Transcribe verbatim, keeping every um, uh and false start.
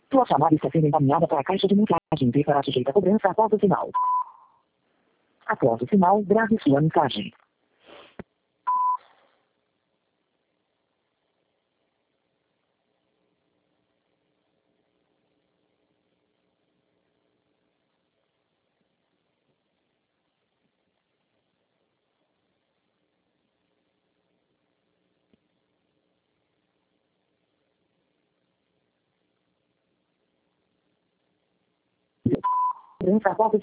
Sua chamada está sendo encaminhada para a caixa de mensagem e será sujeita a cobrança após o sinal. Após o sinal, grave sua mensagem. Cobrança após o